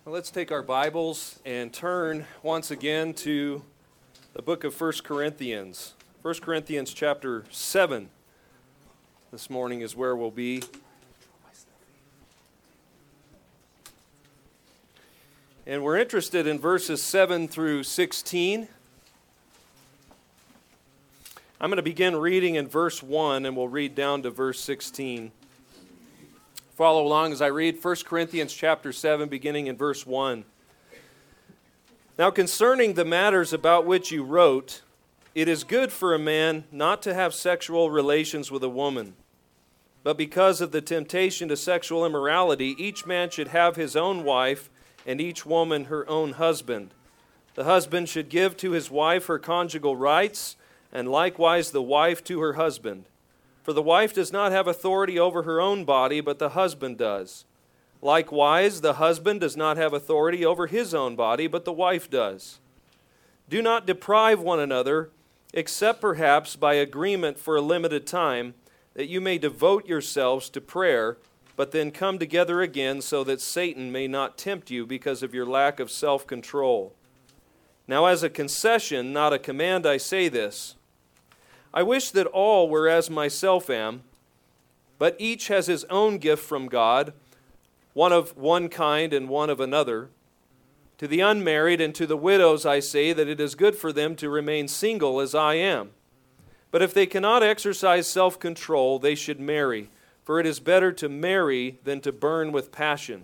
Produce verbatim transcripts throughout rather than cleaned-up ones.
Well, let's take our Bibles and turn once again to the book of First Corinthians. First Corinthians chapter seven this morning is where we'll be. And we're interested in verses seven through sixteen. I'm going to begin reading in verse one, and we'll read down to verse sixteen. Follow along as I read First Corinthians chapter seven, beginning in verse one. Now concerning the matters about which you wrote, it is good for a man not to have sexual relations with a woman. But because of the temptation to sexual immorality, each man should have his own wife, and each woman her own husband. The husband should give to his wife her conjugal rights, and likewise the wife to her husband. For the wife does not have authority over her own body, but the husband does. Likewise, the husband does not have authority over his own body, but the wife does. Do not deprive one another, except perhaps by agreement for a limited time, that you may devote yourselves to prayer, but then come together again so that Satan may not tempt you because of your lack of self-control. Now as a concession, not a command, I say this. I wish that all were as myself am, but each has his own gift from God, one of one kind and one of another. To the unmarried and to the widows I say that it is good for them to remain single as I am. But if they cannot exercise self-control, they should marry, for it is better to marry than to burn with passion.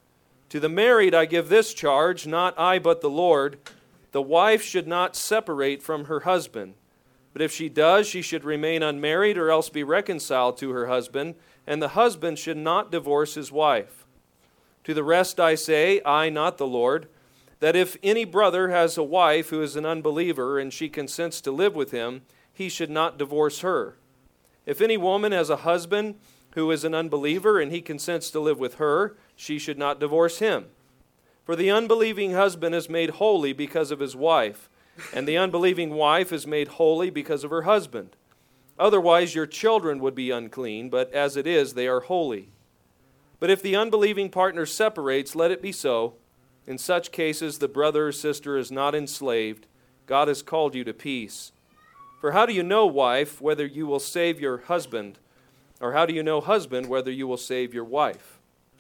To the married I give this charge, not I but the Lord, the wife should not separate from her husband. But if she does, she should remain unmarried or else be reconciled to her husband, and the husband should not divorce his wife. To the rest I say, I, not the Lord, that if any brother has a wife who is an unbeliever and she consents to live with him, he should not divorce her. If any woman has a husband who is an unbeliever and he consents to live with her, she should not divorce him. For the unbelieving husband is made holy because of his wife, and the unbelieving wife is made holy because of her husband. Otherwise your children would be unclean, but as it is, they are holy. But if the unbelieving partner separates, let it be so. In such cases, the brother or sister is not enslaved. God has called you to peace. For how do you know, wife, whether you will save your husband? Or how do you know, husband, whether you will save your wife?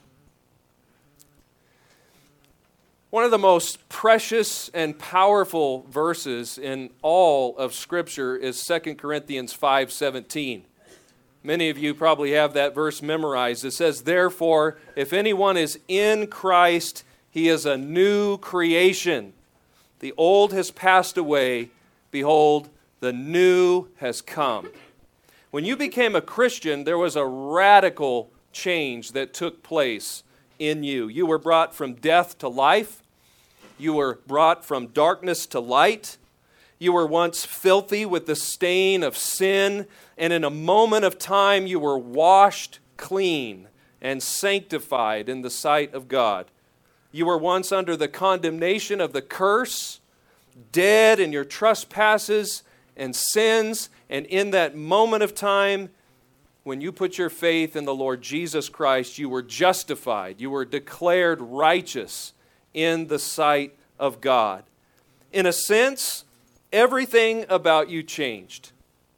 One of the most precious and powerful verses in all of Scripture is Second Corinthians five seventeen. Many of you probably have that verse memorized. It says, therefore, if anyone is in Christ, he is a new creation. The old has passed away. Behold, the new has come. When you became a Christian, there was a radical change that took place in you. You were brought from death to life. You were brought from darkness to light. You were once filthy with the stain of sin, and in a moment of time you were washed clean and sanctified in the sight of God. You were once under the condemnation of the curse, dead in your trespasses and sins, and in that moment of time, when you put your faith in the Lord Jesus Christ, you were justified. You were declared righteous in the sight of God. In a sense, everything about you changed.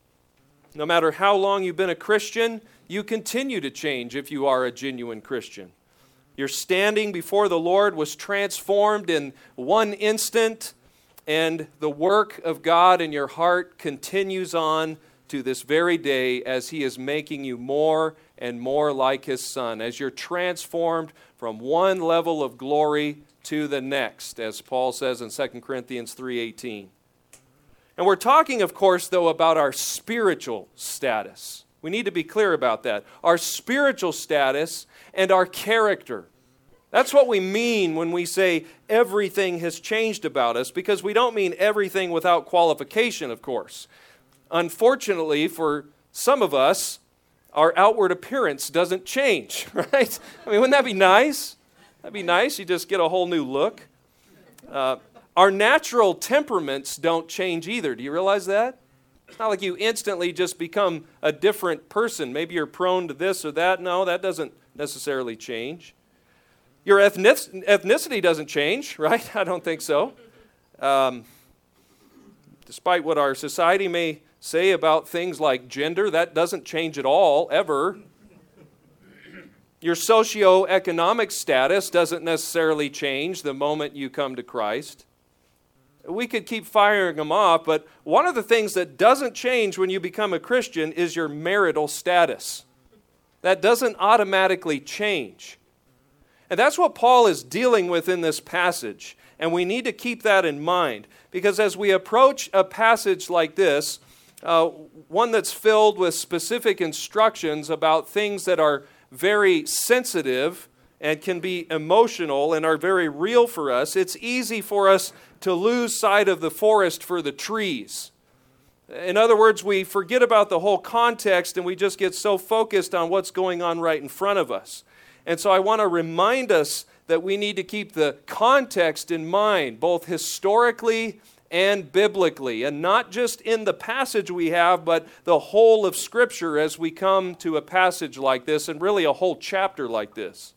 No matter how long you've been a Christian, you continue to change if you are a genuine Christian. Your standing before the Lord was transformed in one instant, and the work of God in your heart continues on to this very day as He is making you more and more like His Son, as you're transformed from one level of glory to the next, as Paul says in Second Corinthians three eighteen. And we're talking, of course, though, about our spiritual status. We need to be clear about that. Our spiritual status and our character. That's what we mean when we say everything has changed about us, because we don't mean everything without qualification, of course. Unfortunately, for some of us, our outward appearance doesn't change, right? I mean, wouldn't that be nice? That'd be nice. You just get a whole new look. Uh, our natural temperaments don't change either. Do you realize that? It's not like you instantly just become a different person. Maybe you're prone to this or that. No, that doesn't necessarily change. Your ethnic, ethnicity doesn't change, right? I don't think so. Um, despite what our society may say about things like gender, that doesn't change at all, ever. Your socioeconomic status doesn't necessarily change the moment you come to Christ. We could keep firing them off, but one of the things that doesn't change when you become a Christian is your marital status. That doesn't automatically change. And that's what Paul is dealing with in this passage. And we need to keep that in mind. Because as we approach a passage like this, uh, one that's filled with specific instructions about things that are very sensitive and can be emotional and are very real for us, it's easy for us to lose sight of the forest for the trees. In other words, we forget about the whole context and we just get so focused on what's going on right in front of us. And so I want to remind us that we need to keep the context in mind, both historically and biblically, and not just in the passage we have, but the whole of Scripture as we come to a passage like this, and really a whole chapter like this.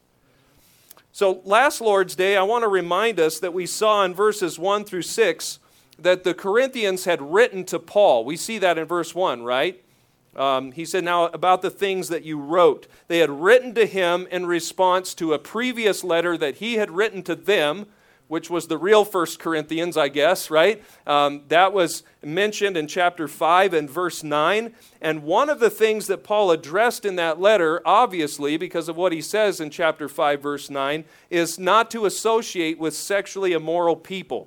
So last Lord's Day, I want to remind us that we saw in verses one through six that the Corinthians had written to Paul. We see that in verse one, right? Um, he said, now about the things that you wrote. They had written to him in response to a previous letter that he had written to them, which was the real First Corinthians, I guess, right? Um, that was mentioned in chapter five and verse nine. And one of the things that Paul addressed in that letter, obviously, because of what he says in chapter five, verse nine, is not to associate with sexually immoral people.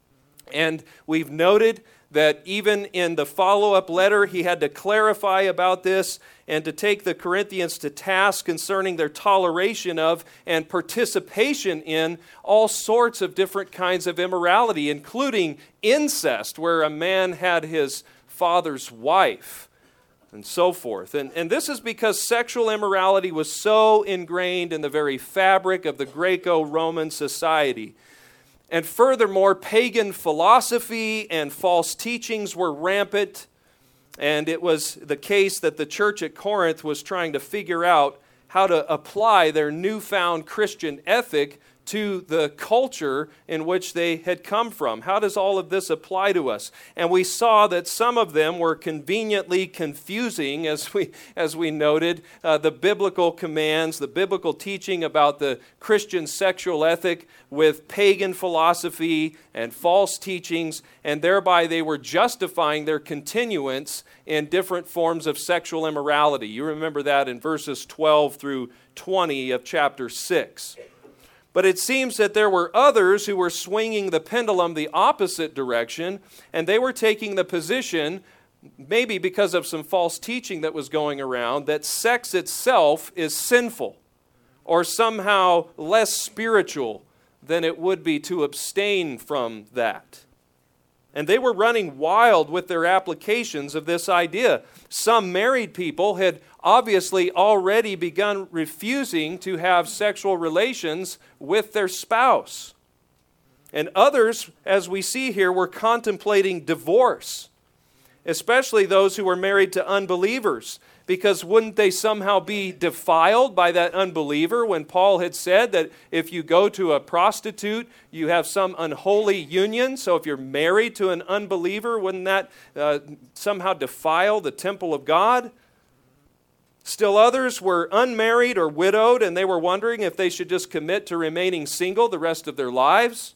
And we've noted that even in the follow-up letter, he had to clarify about this and to take the Corinthians to task concerning their toleration of and participation in all sorts of different kinds of immorality, including incest, where a man had his father's wife, and so forth. And, and this is because sexual immorality was so ingrained in the very fabric of the Greco-Roman society. And furthermore, pagan philosophy and false teachings were rampant, and it was the case that the church at Corinth was trying to figure out how to apply their newfound Christian ethic to the culture in which they had come from. How does all of this apply to us? And we saw that some of them were conveniently confusing, as we as we noted, uh, the biblical commands, the biblical teaching about the Christian sexual ethic with pagan philosophy and false teachings, and thereby they were justifying their continuance in different forms of sexual immorality. You remember that in verses twelve through twenty of chapter six. But it seems that there were others who were swinging the pendulum the opposite direction, and they were taking the position, maybe because of some false teaching that was going around, that sex itself is sinful or somehow less spiritual than it would be to abstain from that. And they were running wild with their applications of this idea. Some married people had obviously already begun refusing to have sexual relations with their spouse. And others, as we see here, were contemplating divorce, especially those who were married to unbelievers, because wouldn't they somehow be defiled by that unbeliever when Paul had said that if you go to a prostitute, you have some unholy union? So if you're married to an unbeliever, wouldn't that uh, somehow defile the temple of God? Still others were unmarried or widowed, and they were wondering if they should just commit to remaining single the rest of their lives.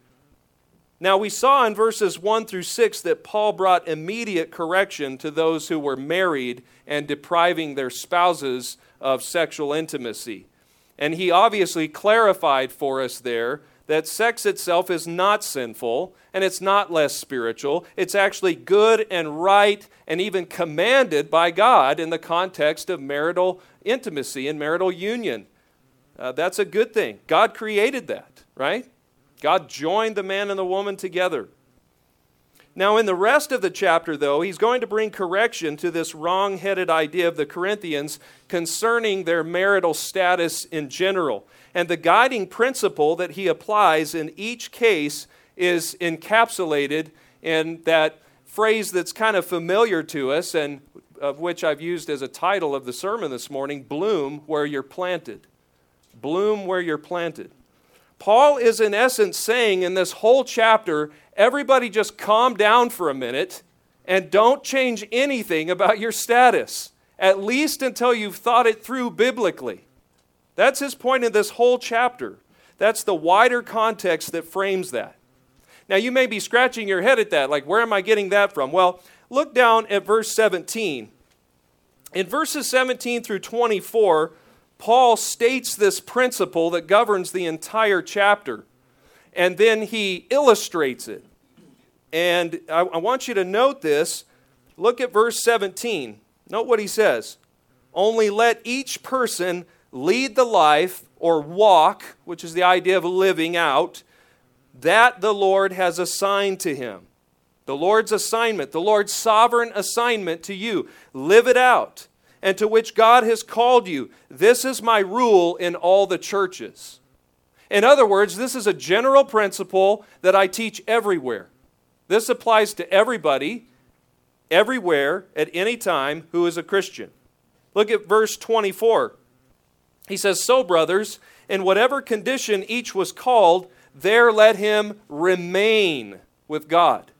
Now, we saw in verses one through six that Paul brought immediate correction to those who were married and depriving their spouses of sexual intimacy. And he obviously clarified for us there that sex itself is not sinful and it's not less spiritual. It's actually good and right and even commanded by God in the context of marital intimacy and marital union. Uh, that's a good thing. God created that, right? God joined the man and the woman together. Now, in the rest of the chapter, though, he's going to bring correction to this wrong-headed idea of the Corinthians concerning their marital status in general. And the guiding principle that he applies in each case is encapsulated in that phrase that's kind of familiar to us and of which I've used as a title of the sermon this morning, bloom where you're planted. Bloom where you're planted. Paul is in essence saying in this whole chapter, everybody just calm down for a minute and don't change anything about your status, at least until you've thought it through biblically. That's his point in this whole chapter. That's the wider context that frames that. Now you may be scratching your head at that, like where am I getting that from? Well, look down at verse seventeen. In verses seventeen through twenty-four, Paul states this principle that governs the entire chapter, and then he illustrates it. And I, I want you to note this. Look at verse seventeen. Note what he says. Only let each person lead the life or walk, which is the idea of living out, that the Lord has assigned to him. The Lord's assignment, the Lord's sovereign assignment to you. Live it out. And to which God has called you. This is my rule in all the churches. In other words, this is a general principle that I teach everywhere. This applies to everybody, everywhere, at any time, who is a Christian. Look at verse twenty-four. He says, so brothers, in whatever condition each was called, there let him remain with God.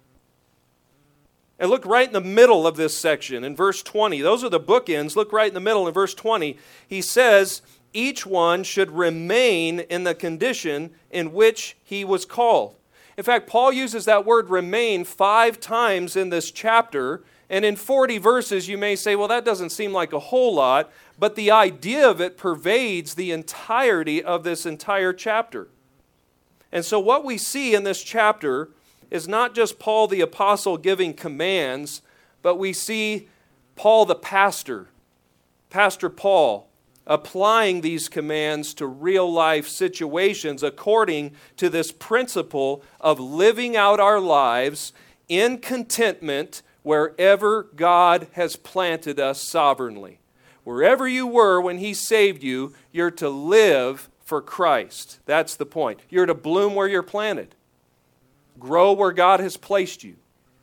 And look right in the middle of this section in verse twenty. Those are the bookends. Look right in the middle in verse twenty. He says, each one should remain in the condition in which he was called. In fact, Paul uses that word remain five times in this chapter. And in forty verses, you may say, well, that doesn't seem like a whole lot. But the idea of it pervades the entirety of this entire chapter. And so what we see in this chapter is not just Paul the apostle giving commands, but we see Paul the pastor, Pastor Paul, applying these commands to real life situations according to this principle of living out our lives in contentment wherever God has planted us sovereignly. Wherever you were when He saved you, you're to live for Christ. That's the point. You're to bloom where you're planted. Grow where God has placed you.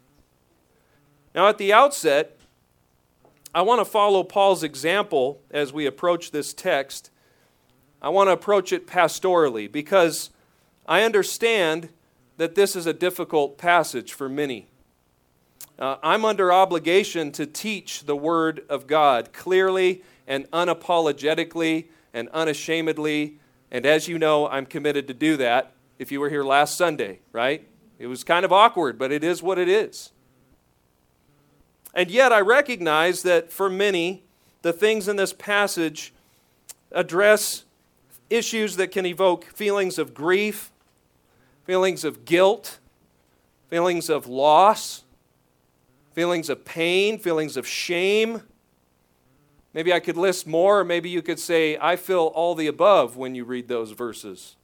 Now at the outset, I want to follow Paul's example as we approach this text. I want to approach it pastorally because I understand that this is a difficult passage for many. Uh, I'm under obligation to teach the Word of God clearly and unapologetically and unashamedly. And as you know, I'm committed to do that. If you were here last Sunday, right? It was kind of awkward, but it is what it is. And yet I recognize that for many, the things in this passage address issues that can evoke feelings of grief, feelings of guilt, feelings of loss, feelings of pain, feelings of shame. Maybe I could list more, or maybe you could say, I feel all the above when you read those verses.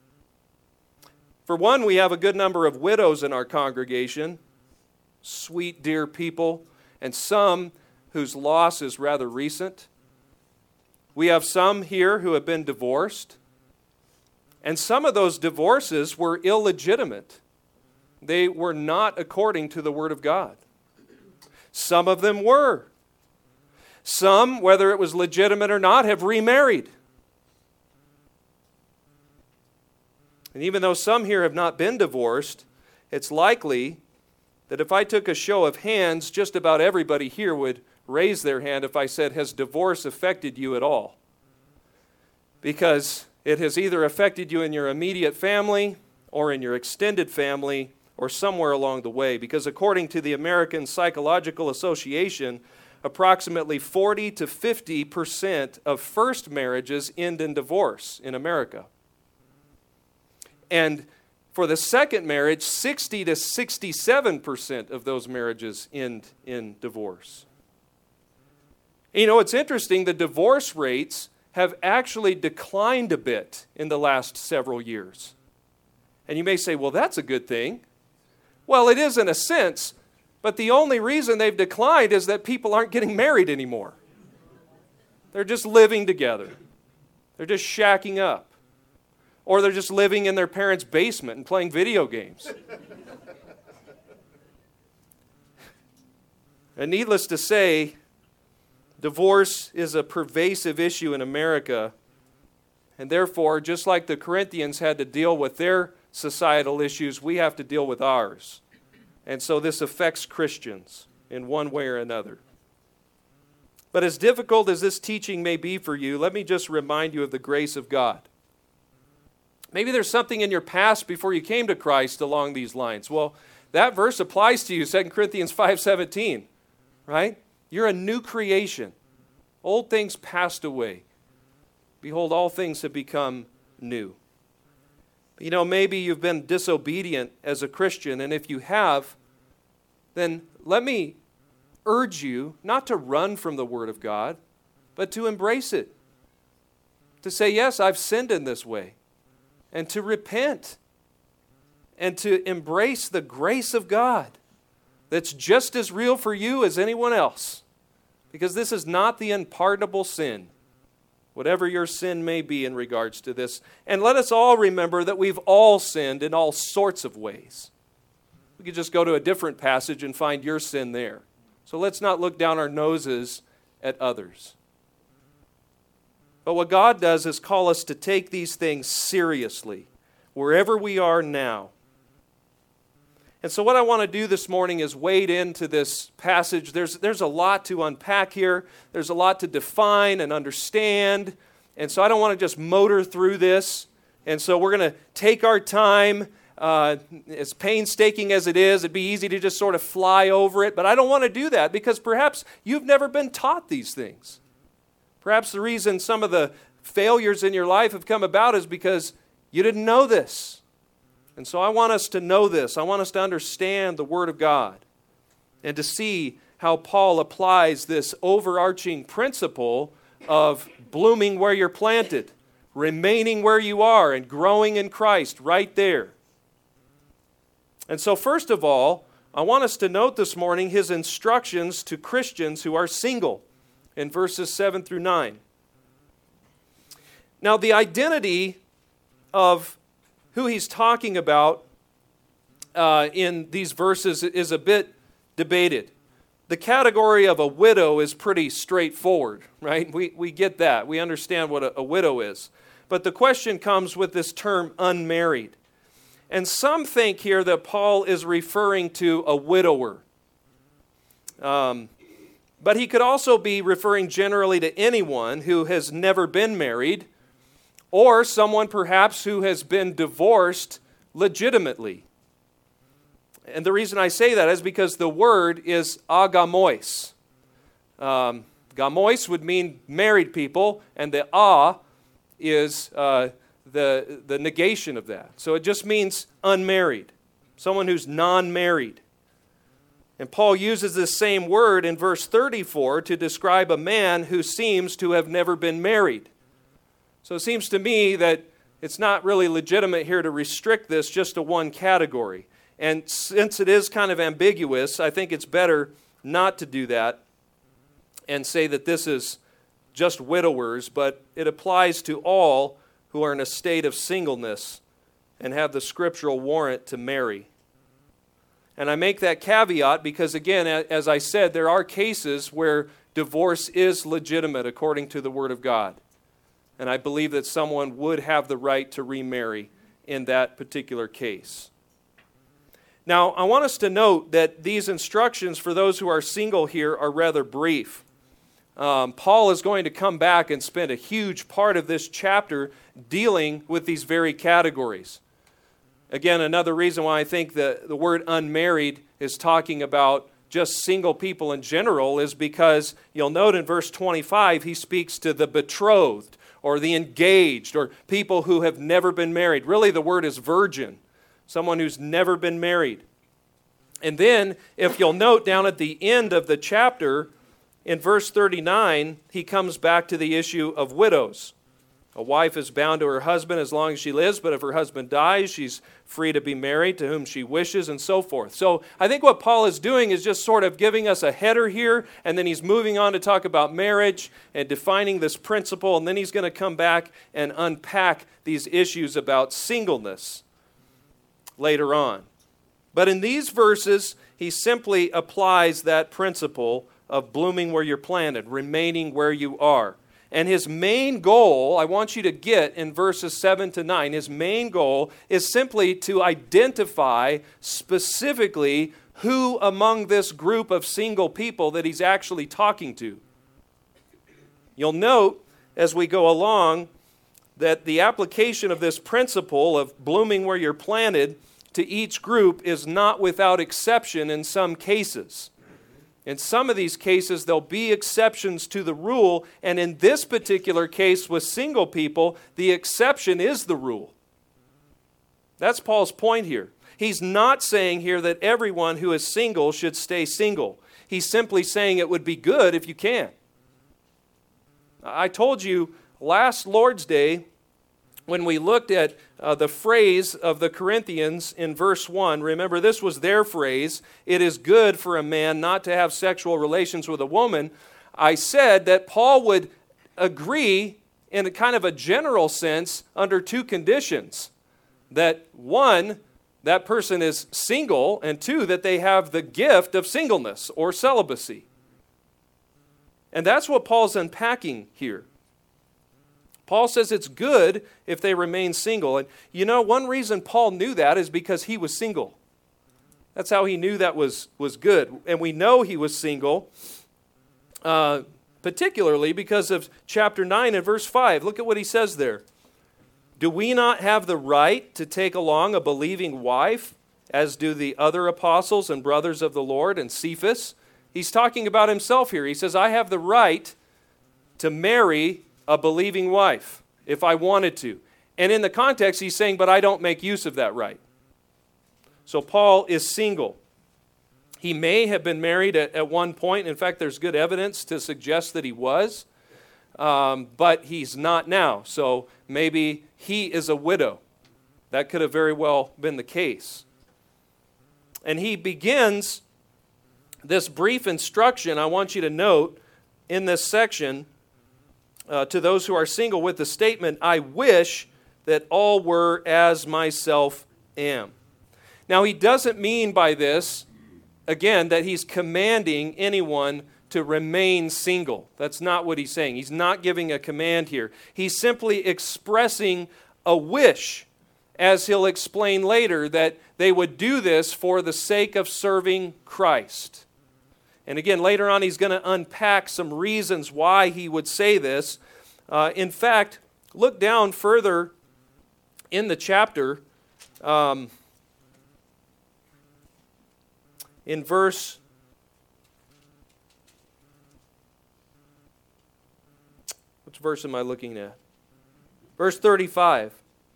For one, we have a good number of widows in our congregation, sweet, dear people, and some whose loss is rather recent. We have some here who have been divorced, and some of those divorces were illegitimate. They were not according to the Word of God. Some of them were. Some, whether it was legitimate or not, have remarried. And even though some here have not been divorced, it's likely that if I took a show of hands, just about everybody here would raise their hand if I said, has divorce affected you at all? Because it has either affected you in your immediate family or in your extended family or somewhere along the way. Because according to the American Psychological Association, approximately forty to fifty percent of first marriages end in divorce in America. And for the second marriage, sixty to sixty-seven percent of those marriages end in divorce. You know, it's interesting, the divorce rates have actually declined a bit in the last several years. And you may say, well, that's a good thing. Well, it is in a sense, but the only reason they've declined is that people aren't getting married anymore. They're just living together. They're just shacking up. Or they're just living in their parents' basement and playing video games. And needless to say, divorce is a pervasive issue in America. And therefore, just like the Corinthians had to deal with their societal issues, we have to deal with ours. And so this affects Christians in one way or another. But as difficult as this teaching may be for you, let me just remind you of the grace of God. Maybe there's something in your past before you came to Christ along these lines. Well, that verse applies to you, Second Corinthians five seventeen, right? You're a new creation. Old things passed away. Behold, all things have become new. You know, maybe you've been disobedient as a Christian, and if you have, then let me urge you not to run from the Word of God, but to embrace it. To say, yes, I've sinned in this way, and to repent, and to embrace the grace of God that's just as real for you as anyone else. Because this is not the unpardonable sin, whatever your sin may be in regards to this. And let us all remember that we've all sinned in all sorts of ways. We could just go to a different passage and find your sin there. So let's not look down our noses at others. But what God does is call us to take these things seriously, wherever we are now. And so what I want to do this morning is wade into this passage. There's, there's a lot to unpack here. There's a lot to define and understand. And so I don't want to just motor through this. And so we're going to take our time. Uh, as painstaking as it is, it'd be easy to just sort of fly over it. But I don't want to do that because perhaps you've never been taught these things. Perhaps the reason some of the failures in your life have come about is because you didn't know this. And so I want us to know this. I want us to understand the Word of God and to see how Paul applies this overarching principle of blooming where you're planted, remaining where you are, and growing in Christ right there. And so first of all, I want us to note this morning his instructions to Christians who are single in verses seven through nine. Now, the identity of who he's talking about uh, in these verses is a bit debated. The category of a widow is pretty straightforward, right? We, we get that. We understand what a, a widow is. But the question comes with this term unmarried. And some think here that Paul is referring to a widower. Um, but he could also be referring generally to anyone who has never been married, or someone perhaps who has been divorced legitimately. And the reason I say that is because the word is agamois. Um, gamois would mean married people, and the a is uh, the, the negation of that. So it just means unmarried, someone who's non-married. And Paul uses this same word in verse thirty-four to describe a man who seems to have never been married. So it seems to me that it's not really legitimate here to restrict this just to one category. And since it is kind of ambiguous, I think it's better not to do that and say that this is just widowers, but it applies to all who are in a state of singleness and have the scriptural warrant to marry. And I make that caveat because, again, as I said, there are cases where divorce is legitimate according to the Word of God. And I believe that someone would have the right to remarry in that particular case. Now, I want us to note that these instructions for those who are single here are rather brief. Um, Paul is going to come back and spend a huge part of this chapter dealing with these very categories. Again, another reason why I think the, the word unmarried is talking about just single people in general is because you'll note in verse twenty-five he speaks to the betrothed or the engaged or people who have never been married. Really, the word is virgin, someone who's never been married. And then, if you'll note down at the end of the chapter, in verse thirty-nine, he comes back to the issue of widows. A wife is bound to her husband as long as she lives, but if her husband dies, she's free to be married to whom she wishes, and so forth. So I think what Paul is doing is just sort of giving us a header here, and then he's moving on to talk about marriage and defining this principle, and then he's going to come back and unpack these issues about singleness later on. But in these verses, he simply applies that principle of blooming where you're planted, remaining where you are. And his main goal, I want you to get in verses seven to nine, his main goal is simply to identify specifically who among this group of single people that he's actually talking to. You'll note as we go along that the application of this principle of blooming where you're planted to each group is not without exception in some cases. In some of these cases, there'll be exceptions to the rule, and in this particular case with single people, the exception is the rule. That's Paul's point here. He's not saying here that everyone who is single should stay single. He's simply saying it would be good if you can. I told you last Lord's Day, when we looked at uh, the phrase of the Corinthians in verse one, remember this was their phrase, it is good for a man not to have sexual relations with a woman. I said that Paul would agree in a kind of a general sense under two conditions. That one, that person is single, and two, that they have the gift of singleness or celibacy. And that's what Paul's unpacking here. Paul says it's good if they remain single. And you know, one reason Paul knew that is because he was single. That's how he knew that was, was good. And we know he was single, uh, particularly because of chapter nine and verse five. Look at what he says there. Do we not have the right to take along a believing wife, as do the other apostles and brothers of the Lord and Cephas? He's talking about himself here. He says, I have the right to marry a believing wife if I wanted to. And in the context, he's saying, but I don't make use of that right. So Paul is single. He may have been married at, at one point. In fact, there's good evidence to suggest that he was. Um, but he's not now. So maybe he is a widow. That could have very well been the case. And he begins this brief instruction, I want you to note, in this section, Uh, to those who are single with the statement, I wish that all were as myself am. Now, he doesn't mean by this, again, that he's commanding anyone to remain single. That's not what he's saying. He's not giving a command here. He's simply expressing a wish, as he'll explain later, that they would do this for the sake of serving Christ. And again, later on, he's going to unpack some reasons why he would say this. Uh, in fact, look down further in the chapter, um, in verse, which verse am I looking at? Verse thirty-five.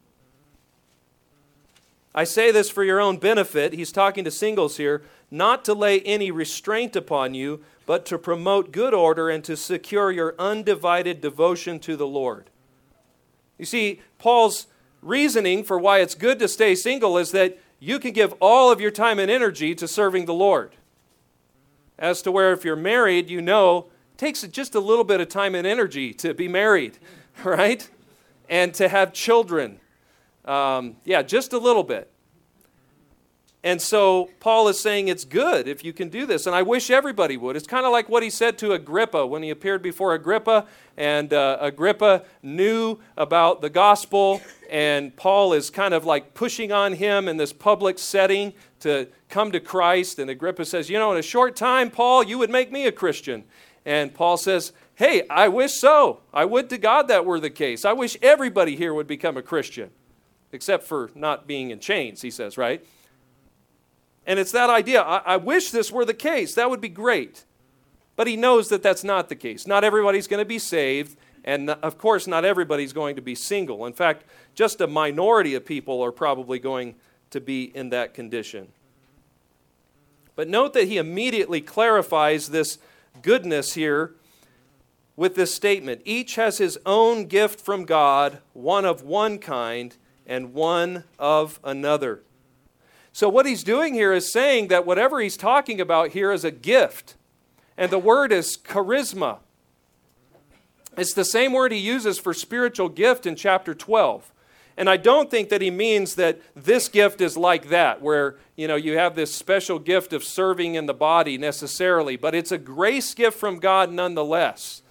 I say this for your own benefit, he's talking to singles here, not to lay any restraint upon you, but to promote good order and to secure your undivided devotion to the Lord. You see, Paul's reasoning for why it's good to stay single is that you can give all of your time and energy to serving the Lord. As to where if you're married, you know, it takes just a little bit of time and energy to be married, right? And to have children. Um, yeah, just a little bit. And so Paul is saying it's good if you can do this, and I wish everybody would. It's kind of like what he said to Agrippa when he appeared before Agrippa, and uh, Agrippa knew about the gospel, and Paul is kind of like pushing on him in this public setting to come to Christ, and Agrippa says, you know, in a short time, Paul, you would make me a Christian. And Paul says, hey, I wish so. I would to God that were the case. I wish everybody here would become a Christian, except for not being in chains, he says, right? And it's that idea. I, I wish this were the case. That would be great. But he knows that that's not the case. Not everybody's going to be saved. And of course, not everybody's going to be single. In fact, just a minority of people are probably going to be in that condition. But note that he immediately clarifies this goodness here with this statement. Each has his own gift from God, one of one kind and one of another. So what he's doing here is saying that whatever he's talking about here is a gift. And the word is charisma. It's the same word he uses for spiritual gift in chapter twelve. And I don't think that he means that this gift is like that, where, you know, you have this special gift of serving in the body necessarily, but it's a grace gift from God nonetheless.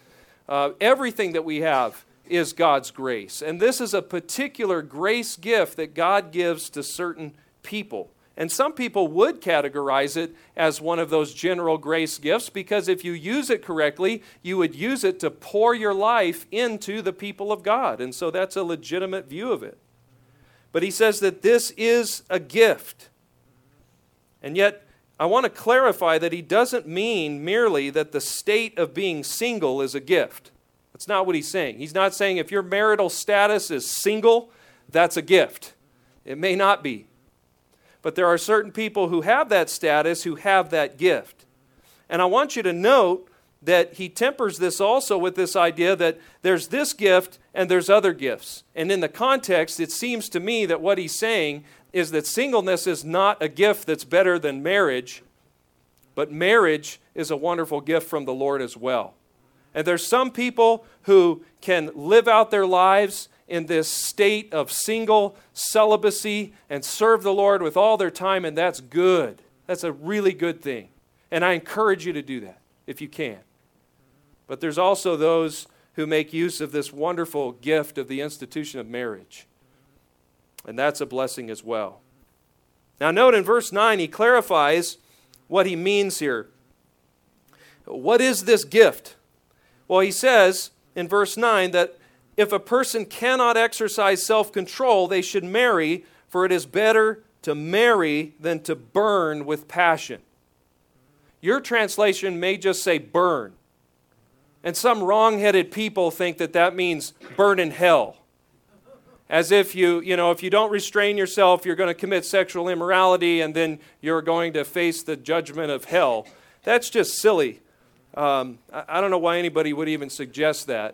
Uh, everything that we have is God's grace. And this is a particular grace gift that God gives to certain people. And some people would categorize it as one of those general grace gifts, because if you use it correctly, you would use it to pour your life into the people of God. And so that's a legitimate view of it. But he says that this is a gift. And yet, I want to clarify that he doesn't mean merely that the state of being single is a gift. That's not what he's saying. He's not saying if your marital status is single, that's a gift. It may not be. But there are certain people who have that status, who have that gift. And I want you to note that he tempers this also with this idea that there's this gift and there's other gifts. And in the context, it seems to me that what he's saying is that singleness is not a gift that's better than marriage, but marriage is a wonderful gift from the Lord as well. And there's some people who can live out their lives in this state of single celibacy and serve the Lord with all their time, and that's good. That's a really good thing. And I encourage you to do that if you can. But there's also those who make use of this wonderful gift of the institution of marriage. And that's a blessing as well. Now note in verse nine, he clarifies what he means here. What is this gift? Well, he says in verse nine that if a person cannot exercise self-control, they should marry, for it is better to marry than to burn with passion. Your translation may just say burn. And some wrong-headed people think that that means burn in hell. As if you, you know, if you don't restrain yourself, you're going to commit sexual immorality and then you're going to face the judgment of hell. That's just silly. Um, I, I don't know why anybody would even suggest that.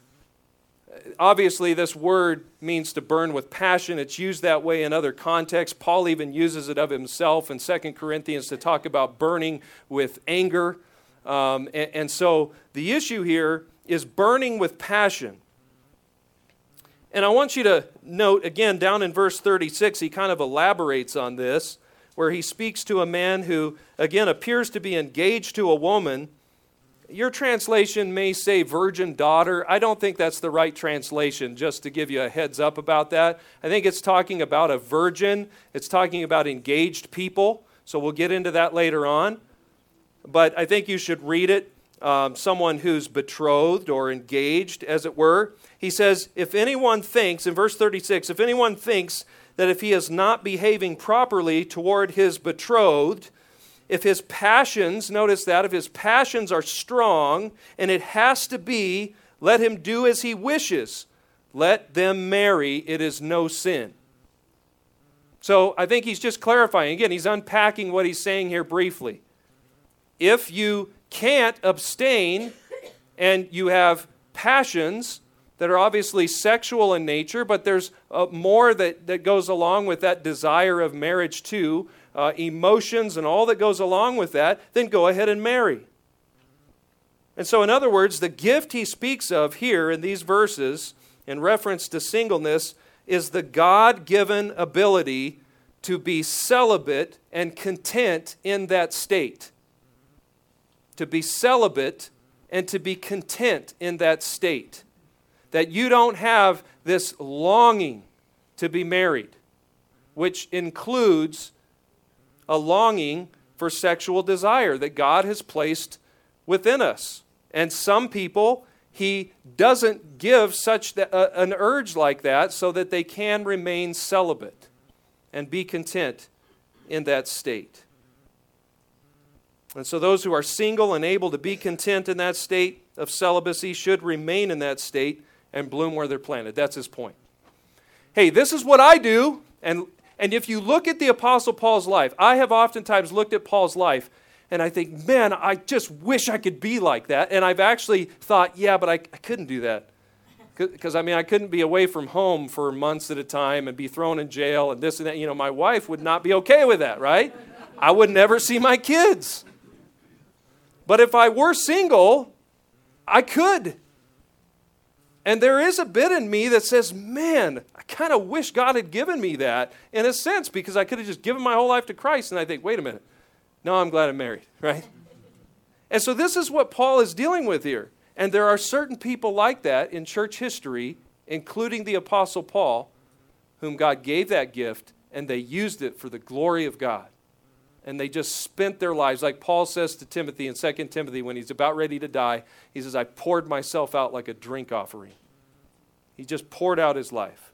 Obviously, this word means to burn with passion. It's used that way in other contexts. Paul even uses it of himself in Second Corinthians to talk about burning with anger. Um, and, and so the issue here is burning with passion. And I want you to note, again, down in verse thirty-six, he kind of elaborates on this, where he speaks to a man who, again, appears to be engaged to a woman. Your translation may say virgin daughter. I don't think that's the right translation, just to give you a heads up about that. I think it's talking about a virgin. It's talking about engaged people. So we'll get into that later on. But I think you should read it. Um, someone who's betrothed or engaged, as it were. He says, if anyone thinks, in verse thirty-six, if anyone thinks that if he is not behaving properly toward his betrothed, if his passions, notice that, if his passions are strong, and it has to be, let him do as he wishes. Let them marry. It is no sin. So I think he's just clarifying. Again, he's unpacking what he's saying here briefly. If you can't abstain and you have passions that are obviously sexual in nature, but there's uh, more that, that goes along with that desire of marriage too, uh, emotions and all that goes along with that, then go ahead and marry. And so in other words, the gift he speaks of here in these verses in reference to singleness is the God-given ability to be celibate and content in that state. To be celibate and to be content in that state. That you don't have this longing to be married, which includes a longing for sexual desire that God has placed within us. And some people, he doesn't give such th- uh, an urge like that so that they can remain celibate and be content in that state. And so those who are single and able to be content in that state of celibacy should remain in that state and bloom where they're planted. That's his point. Hey, this is what I do. And, and if you look at the Apostle Paul's life, I have oftentimes looked at Paul's life and I think, man, I just wish I could be like that. And I've actually thought, yeah, but I, I couldn't do that. Because, I mean, I couldn't be away from home for months at a time and be thrown in jail and this and that. You know, my wife would not be okay with that, right? I would never see my kids. But if I were single, I could. And there is a bit in me that says, man, I kind of wish God had given me that in a sense, because I could have just given my whole life to Christ. And I think, wait a minute. No, I'm glad I'm married, right? And so this is what Paul is dealing with here. And there are certain people like that in church history, including the Apostle Paul, whom God gave that gift, and they used it for the glory of God. And they just spent their lives, like Paul says to Timothy in Second Timothy when he's about ready to die, he says, I poured myself out like a drink offering. He just poured out his life.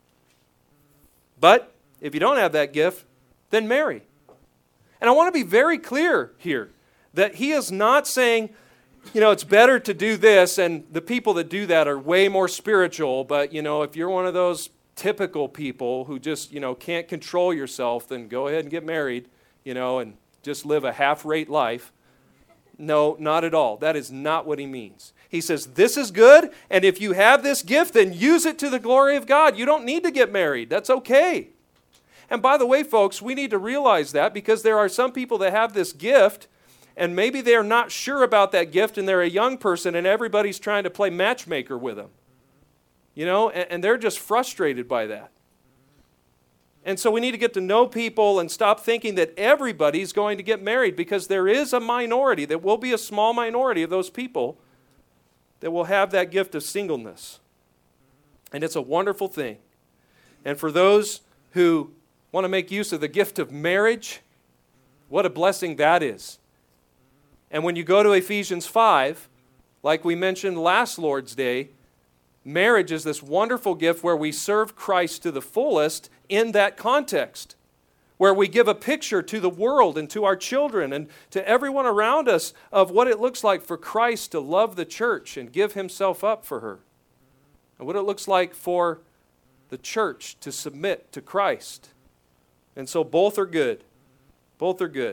But if you don't have that gift, then marry. And I want to be very clear here that he is not saying, you know, it's better to do this, and the people that do that are way more spiritual, but, you know, if you're one of those typical people who just, you know, can't control yourself, then go ahead and get married. You know, and just live a half-rate life. No, not at all. That is not what he means. He says, this is good, and if you have this gift, then use it to the glory of God. You don't need to get married. That's okay. And by the way, folks, we need to realize that because there are some people that have this gift, and maybe they're not sure about that gift, and they're a young person, and everybody's trying to play matchmaker with them. You know, and, and they're just frustrated by that. And so we need to get to know people and stop thinking that everybody's going to get married, because there is a minority, there will be a small minority of those people that will have that gift of singleness. And it's a wonderful thing. And for those who want to make use of the gift of marriage, what a blessing that is. And when you go to Ephesians five, like we mentioned last Lord's Day, marriage is this wonderful gift where we serve Christ to the fullest in that context, where we give a picture to the world and to our children and to everyone around us of what it looks like for Christ to love the church and give himself up for her, and what it looks like for the church to submit to Christ. And so both are good. Both are good.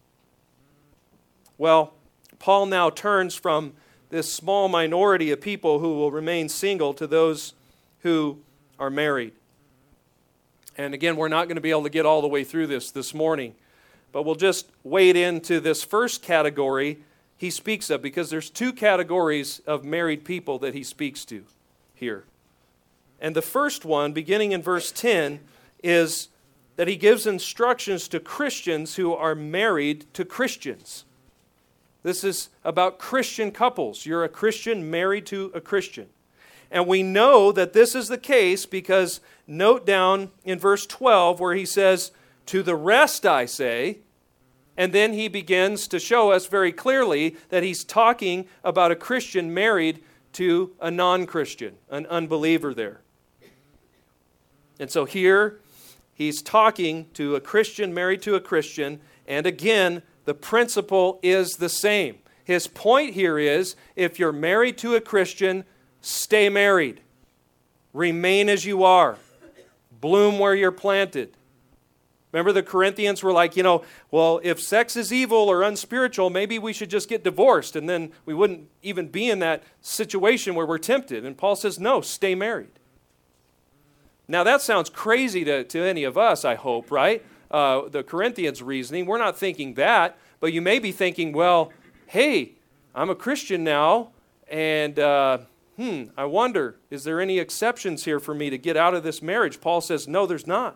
Well, Paul now turns from this small minority of people who will remain single to those who are married. And again, we're not going to be able to get all the way through this this morning, but we'll just wade into this first category he speaks of, because there's two categories of married people that he speaks to here. And the first one, beginning in verse ten, is that he gives instructions to Christians who are married to Christians. This is about Christian couples. You're a Christian married to a Christian. And we know that this is the case because note down in verse twelve where he says, to the rest I say, and then he begins to show us very clearly that he's talking about a Christian married to a non-Christian, an unbeliever there. And so here he's talking to a Christian married to a Christian, and again, the principle is the same. His point here is, if you're married to a Christian, stay married. Remain as you are. Bloom where you're planted. Remember the Corinthians were like, you know, well, if sex is evil or unspiritual, maybe we should just get divorced, and then we wouldn't even be in that situation where we're tempted. And Paul says, no, stay married. Now that sounds crazy to, to any of us, I hope, right? Uh, the Corinthians' reasoning. We're not thinking that, but you may be thinking, well, hey, I'm a Christian now, and uh, hmm, I wonder, is there any exceptions here for me to get out of this marriage? Paul says, no, there's not.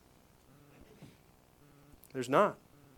There's not.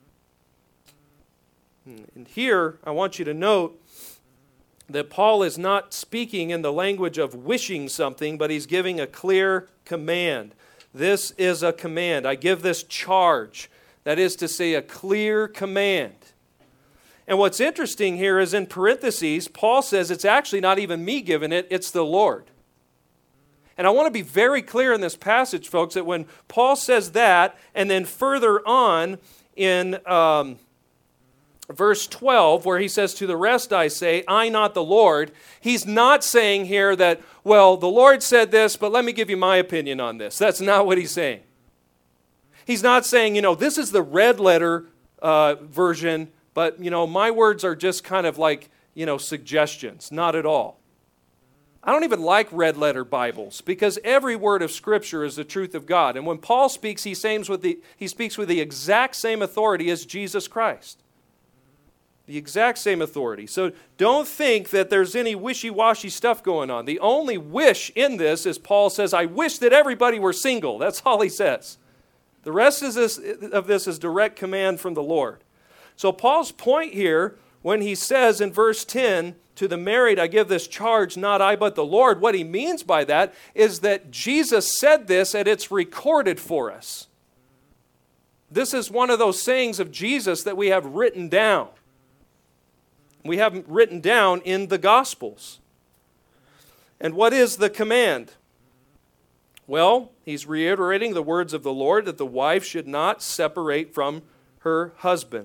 And here, I want you to note that Paul is not speaking in the language of wishing something, but he's giving a clear command. This is a command. I give this charge. That is to say, a clear command. And what's interesting here is in parentheses, Paul says it's actually not even me giving it, it's the Lord. And I want to be very clear in this passage, folks, that when Paul says that, and then further on in um, verse twelve, where he says, to the rest I say, I not the Lord, he's not saying here that, well, the Lord said this, but let me give you my opinion on this. That's not what he's saying. He's not saying, you know, this is the red letter uh, version, but, you know, my words are just kind of like, you know, suggestions. Not at all. I don't even like red letter Bibles because every word of Scripture is the truth of God. And when Paul speaks, he, sames with the, he speaks with the exact same authority as Jesus Christ. The exact same authority. So don't think that there's any wishy-washy stuff going on. The only wish in this is Paul says, I wish that everybody were single. That's all he says. The rest of this, of this is direct command from the Lord. So Paul's point here, when he says in verse ten, to the married I give this charge, not I but the Lord. What he means by that is that Jesus said this and it's recorded for us. This is one of those sayings of Jesus that we have written down. We have them written down in the Gospels. And what is the command? Well, he's reiterating the words of the Lord that the wife should not separate from her husband.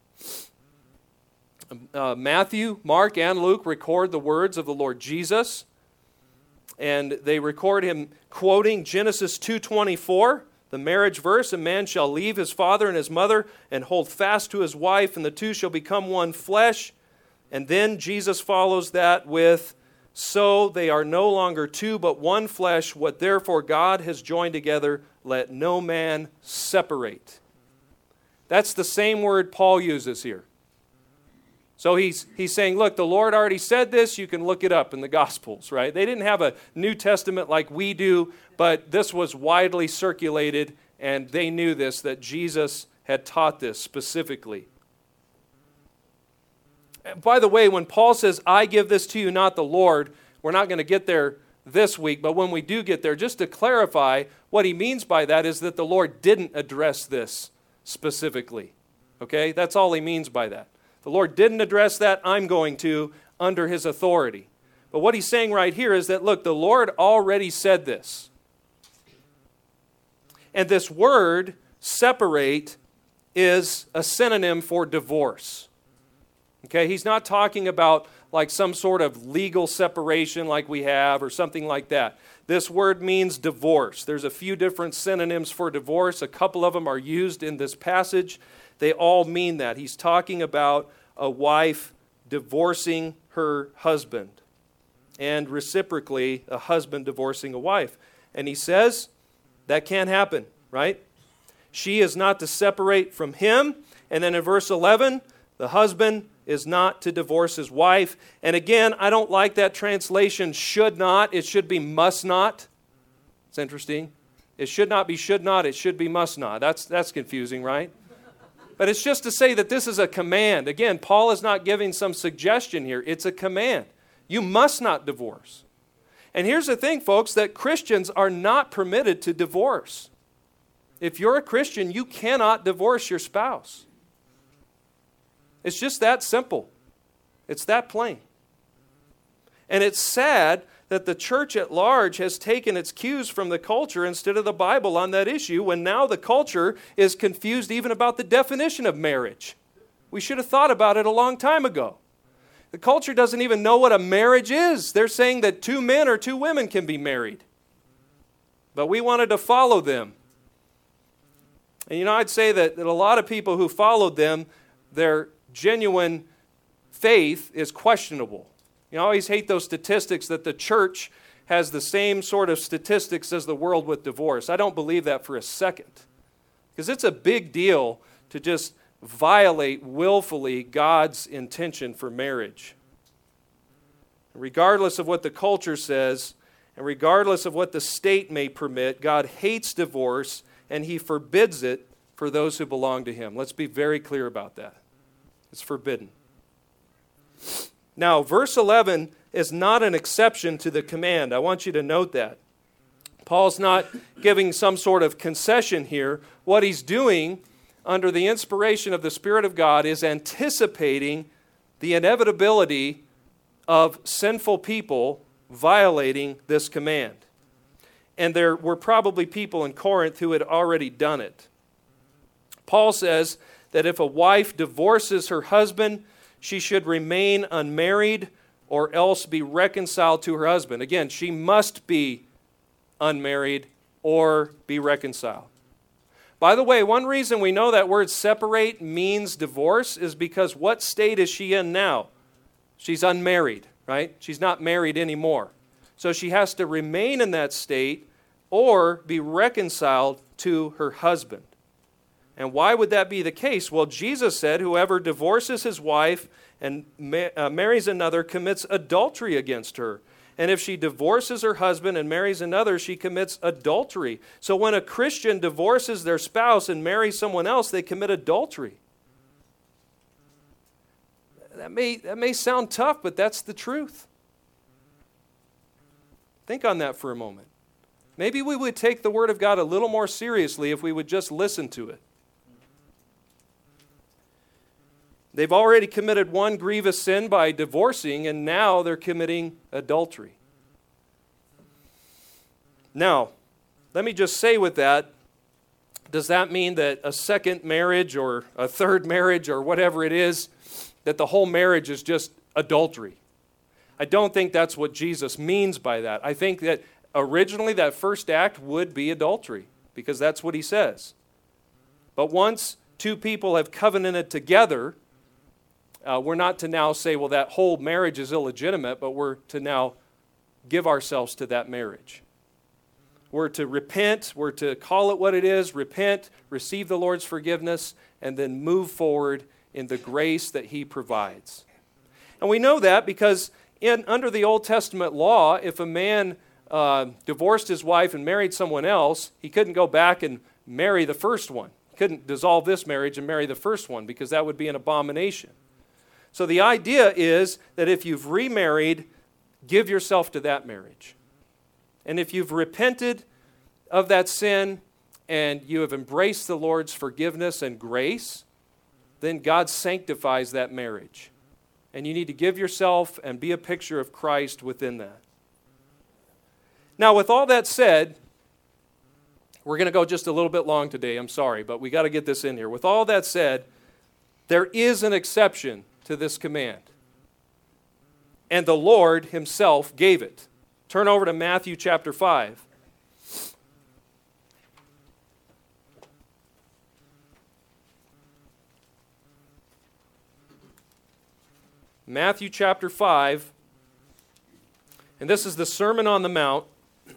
Uh, Matthew, Mark, and Luke record the words of the Lord Jesus. And they record him quoting Genesis two twenty-four, the marriage verse, "A man shall leave his father and his mother and hold fast to his wife, and the two shall become one flesh." And then Jesus follows that with, "So they are no longer two, but one flesh. What therefore God has joined together, let no man separate." That's the same word Paul uses here. So he's, he's saying, look, the Lord already said this. You can look it up in the Gospels, right? They didn't have a New Testament like we do, but this was widely circulated, and they knew this, that Jesus had taught this specifically. By the way, when Paul says, "I give this to you, not the Lord," we're not going to get there this week, but when we do get there, just to clarify, what he means by that is that the Lord didn't address this specifically. Okay? That's all he means by that. The Lord didn't address that. I'm going to, under his authority. But what he's saying right here is that, look, the Lord already said this. And this word, separate, is a synonym for divorce. Okay, he's not talking about like some sort of legal separation like we have or something like that. This word means divorce. There's a few different synonyms for divorce. A couple of them are used in this passage. They all mean that. He's talking about a wife divorcing her husband, and reciprocally, a husband divorcing a wife. And he says that can't happen, right? She is not to separate from him. And then in verse eleven, the husband is not to divorce his wife. And again, I don't like that translation, should not. It should be must not. It's interesting. It should not be should not. It should be must not. That's, that's confusing, right? But it's just to say that this is a command. Again, Paul is not giving some suggestion here. It's a command. You must not divorce. And here's the thing, folks, that Christians are not permitted to divorce. If you're a Christian, you cannot divorce your spouse. It's just that simple. It's that plain. And it's sad that the church at large has taken its cues from the culture instead of the Bible on that issue, when now the culture is confused even about the definition of marriage. We should have thought about it a long time ago. The culture doesn't even know what a marriage is. They're saying that two men or two women can be married. But we wanted to follow them. And you know, I'd say that, that a lot of people who followed them, their genuine faith is questionable. You know, I always hate those statistics that the church has the same sort of statistics as the world with divorce. I don't believe that for a second. Because it's a big deal to just violate willfully God's intention for marriage. Regardless of what the culture says, and regardless of what the state may permit, God hates divorce, and he forbids it for those who belong to him. Let's be very clear about that. It's forbidden. Now, verse eleven is not an exception to the command. I want you to note that. Paul's not giving some sort of concession here. What he's doing under the inspiration of the Spirit of God is anticipating the inevitability of sinful people violating this command. And there were probably people in Corinth who had already done it. Paul says that if a wife divorces her husband, she should remain unmarried or else be reconciled to her husband. Again, she must be unmarried or be reconciled. By the way, one reason we know that word separate means divorce is because what state is she in now? She's unmarried, right? She's not married anymore. So she has to remain in that state or be reconciled to her husband. And why would that be the case? Well, Jesus said, whoever divorces his wife and ma- uh, marries another commits adultery against her. And if she divorces her husband and marries another, she commits adultery. So when a Christian divorces their spouse and marries someone else, they commit adultery. that may, that may sound tough, but that's the truth. Think on that for a moment. Maybe we would take the Word of God a little more seriously if we would just listen to it. They've already committed one grievous sin by divorcing, and now they're committing adultery. Now, let me just say with that, does that mean that a second marriage or a third marriage or whatever it is, that the whole marriage is just adultery? I don't think that's what Jesus means by that. I think that originally that first act would be adultery, because that's what he says. But once two people have covenanted together, uh, we're not to now say, well, that whole marriage is illegitimate, but we're to now give ourselves to that marriage. We're to repent, we're to call it what it is, repent, receive the Lord's forgiveness, and then move forward in the grace that he provides. And we know that because in under the Old Testament law, if a man uh, divorced his wife and married someone else, he couldn't go back and marry the first one. He couldn't dissolve this marriage and marry the first one, because that would be an abomination. So the idea is that if you've remarried, give yourself to that marriage. And if you've repented of that sin and you have embraced the Lord's forgiveness and grace, then God sanctifies that marriage. And you need to give yourself and be a picture of Christ within that. Now, with all that said, we're going to go just a little bit long today, I'm sorry, but we got to get this in here. With all that said, there is an exception to this command. And the Lord himself gave it. Turn over to Matthew chapter five. Matthew chapter five. And this is the Sermon on the Mount.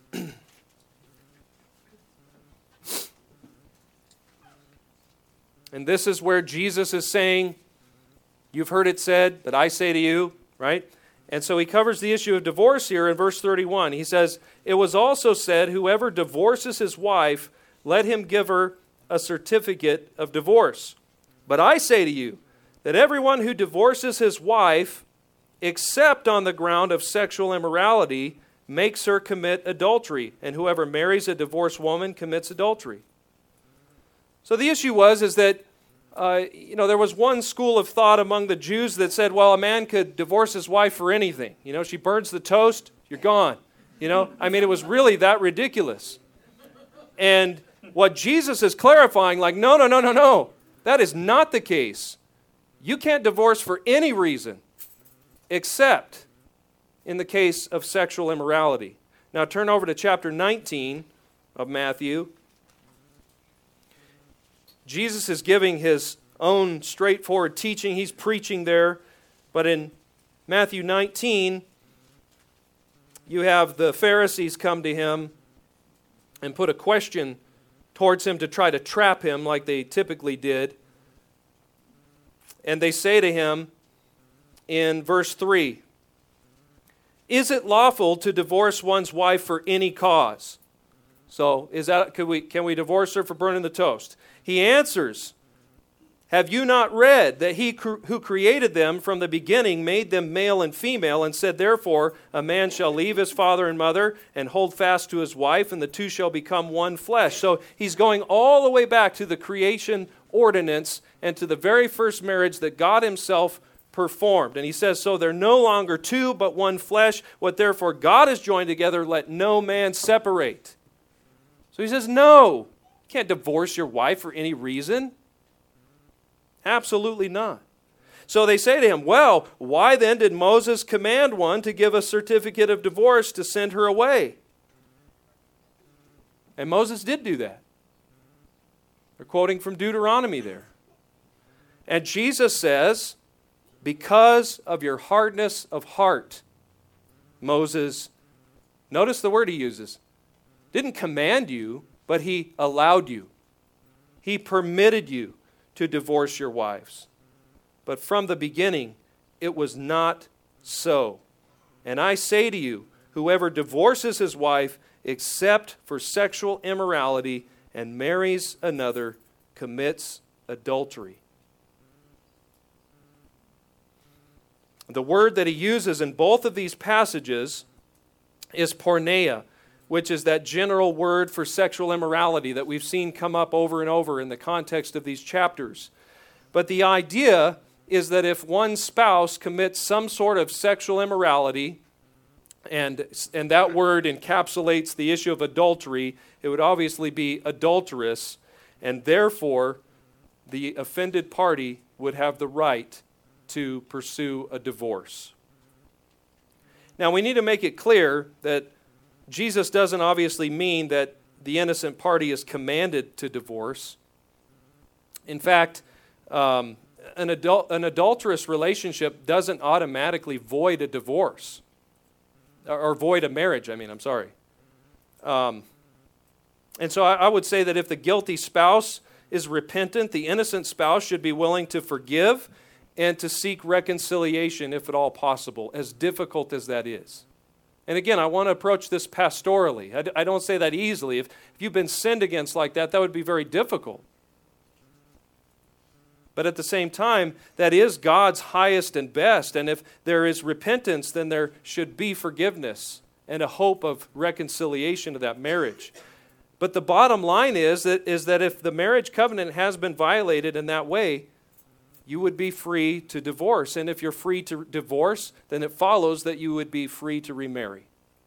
And this is where Jesus is saying, you've heard it said, but I say to you, right? And so he covers the issue of divorce here in verse thirty-one. He says, it was also said, whoever divorces his wife, let him give her a certificate of divorce. But I say to you, that everyone who divorces his wife, except on the ground of sexual immorality, makes her commit adultery. And whoever marries a divorced woman commits adultery. So the issue was is that Uh, you know, there was one school of thought among the Jews that said, well, a man could divorce his wife for anything. You know, she burns the toast, you're gone. You know, I mean, it was really that ridiculous. And what Jesus is clarifying, like, no, no, no, no, no. That is not the case. You can't divorce for any reason except in the case of sexual immorality. Now turn over to chapter nineteen of Matthew. Jesus is giving his own straightforward teaching. He's preaching there. But in Matthew nineteen, you have the Pharisees come to him and put a question towards him to try to trap him like they typically did. And they say to him in verse three, is it lawful to divorce one's wife for any cause? So is that could we can we divorce her for burning the toast? He answers, have you not read that he who created them from the beginning made them male and female, and said, therefore, a man shall leave his father and mother and hold fast to his wife, and the two shall become one flesh. So he's going all the way back to the creation ordinance and to the very first marriage that God himself performed. And he says, so they're no longer two, but one flesh. What therefore God has joined together, let no man separate. So he says, no, you can't divorce your wife for any reason. Absolutely not. So they say to him, well, why then did Moses command one to give a certificate of divorce to send her away? And Moses did do that. They're quoting from Deuteronomy there. And Jesus says, because of your hardness of heart, Moses, notice the word he uses, didn't command you, but he allowed you. He permitted you to divorce your wives. But from the beginning, it was not so. And I say to you, whoever divorces his wife except for sexual immorality and marries another commits adultery. The word that he uses in both of these passages is porneia, which is that general word for sexual immorality that we've seen come up over and over in the context of these chapters. But the idea is that if one spouse commits some sort of sexual immorality, and, and that word encapsulates the issue of adultery, it would obviously be adulterous, and therefore the offended party would have the right to pursue a divorce. Now, we need to make it clear that Jesus doesn't obviously mean that the innocent party is commanded to divorce. In fact, um, an, adul- an adulterous relationship doesn't automatically void a divorce, or, or void a marriage, I mean, I'm sorry. Um, and so I, I would say that if the guilty spouse is repentant, the innocent spouse should be willing to forgive and to seek reconciliation if at all possible, as difficult as that is. And again, I want to approach this pastorally. I, d- I don't say that easily. If, if you've been sinned against like that, that would be very difficult. But at the same time, that is God's highest and best. And if there is repentance, then there should be forgiveness and a hope of reconciliation of that marriage. But the bottom line is that, is that if the marriage covenant has been violated in that way, you would be free to divorce. And if you're free to divorce, then it follows that you would be free to remarry.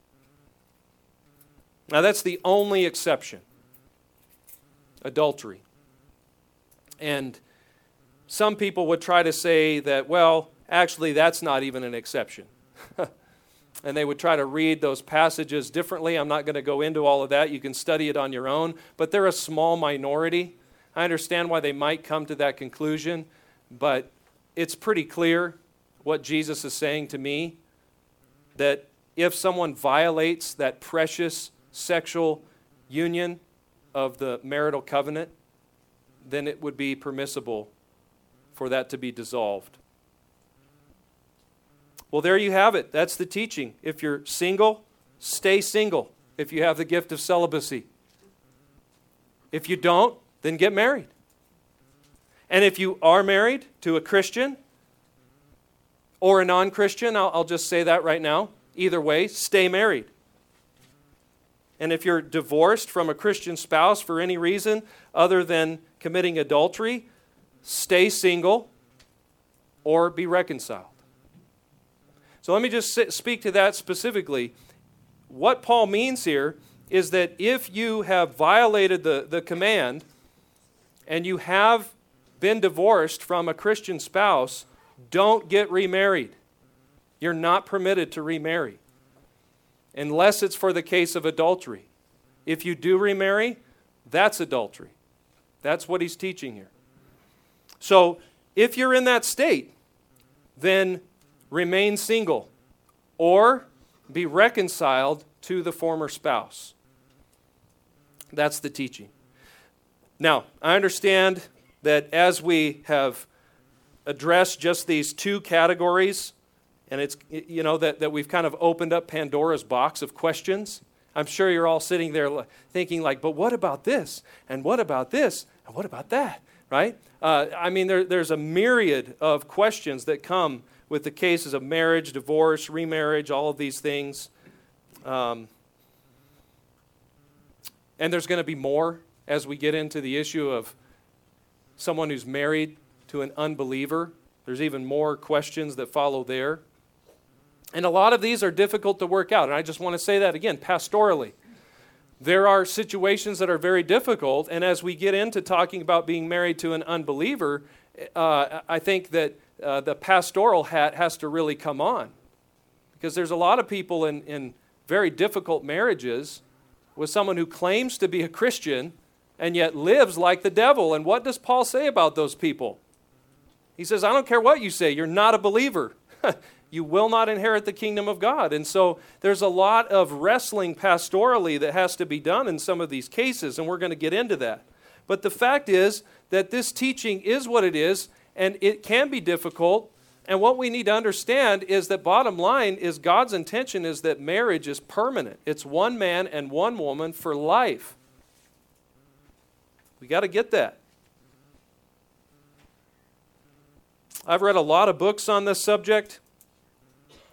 Now, that's the only exception. Adultery. And some people would try to say that, well, actually, that's not even an exception. And they would try to read those passages differently. I'm not going to go into all of that. You can study it on your own. But they're a small minority. I understand why they might come to that conclusion. But it's pretty clear what Jesus is saying to me, that if someone violates that precious sexual union of the marital covenant, then it would be permissible for that to be dissolved. Well, there you have it. That's the teaching. If you're single, stay single if you have the gift of celibacy. If you don't, then get married. And if you are married to a Christian or a non-Christian, I'll, I'll just say that right now, either way, stay married. And if you're divorced from a Christian spouse for any reason other than committing adultery, stay single or be reconciled. So let me just sit, speak to that specifically. What Paul means here is that if you have violated the, the command and you have been divorced from a Christian spouse, don't get remarried. You're not permitted to remarry unless it's for the case of adultery. If you do remarry, that's adultery. That's what he's teaching here. So if you're in that state, then remain single or be reconciled to the former spouse. That's the teaching. Now, I understand that as we have addressed just these two categories, and it's, you know, that, that we've kind of opened up Pandora's box of questions. I'm sure you're all sitting there thinking like, but what about this? And what about this? And what about that? Right? Uh, I mean, there, there's a myriad of questions that come with the cases of marriage, divorce, remarriage, all of these things. Um, and there's going to be more as we get into the issue of someone who's married to an unbeliever. There's even more questions that follow there. And a lot of these are difficult to work out. And I just want to say that again, pastorally. There are situations that are very difficult. And as we get into talking about being married to an unbeliever, uh, I think that uh, the pastoral hat has to really come on. Because there's a lot of people in, in very difficult marriages with someone who claims to be a Christian and yet lives like the devil. And what does Paul say about those people? He says, I don't care what you say, you're not a believer. You will not inherit the kingdom of God. And so there's a lot of wrestling pastorally that has to be done in some of these cases, and we're going to get into that. But the fact is that this teaching is what it is, and it can be difficult. And what we need to understand is that bottom line is God's intention is that marriage is permanent. It's one man and one woman for life. We got to get that. I've read a lot of books on this subject.